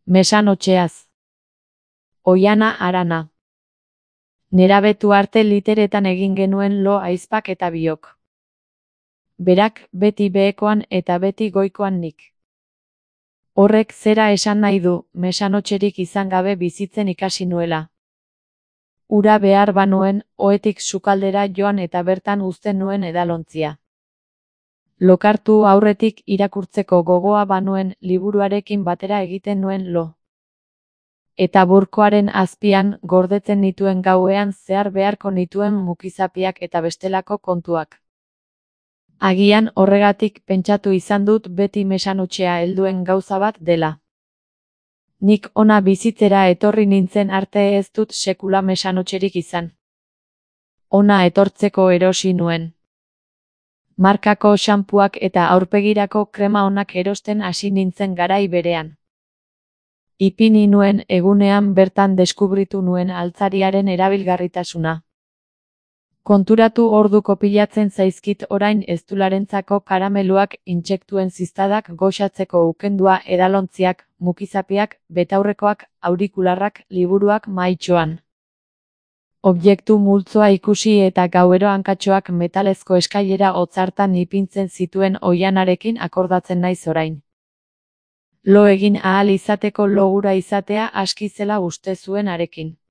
Mesanotxeaz. Oiana Arana. Nerabetu arte literetan egin genuen lo aizpak eta biok. Berak beti behekoan eta beti goikoan nik. Horrek zera esan nahi du, mesanotxerik izan gabe bizitzen ikasi nuela. Ura behar banuen, ohetik sukaldera joan eta bertan uzten nuen edalontzia. Lokartu aurretik irakurtzeko gogoa banuen liburuarekin batera egiten nuen lo. Eta burkoaren azpian gordetzen nituen gauean zehar beharko nituen mukizapiak eta bestelako kontuak. Agian horregatik pentsatu izan dut beti mesanotxea helduen gauza bat dela. Nik ona bizitzera etorri nintzen arte ez dut sekula mesanotxerik izan. Ona etortzeko erosi nuen. Markako xanpuak eta aurpegirako krema onak erosten hasi nintzen garai berean. Ipini nuen egunean bertan deskubritu nuen altzariaren erabilgarritasuna. Konturatu orduko pilatzen zaizkit orain eztularentzako karameluak, intsektuen ziztadak goxatzeko ukendua, edalontziak, mukizapiak, betaurrekoak, aurikularrak, liburuak mahaitxoan. Objektu multzoa ikusi eta gauero hankatxoak metalezko eskailera hotzartan ipintzen zituen Oianarekin akordatzen naiz orain. Lo egin ahal izateko lo hura izatea aski zela uste zuen harekin.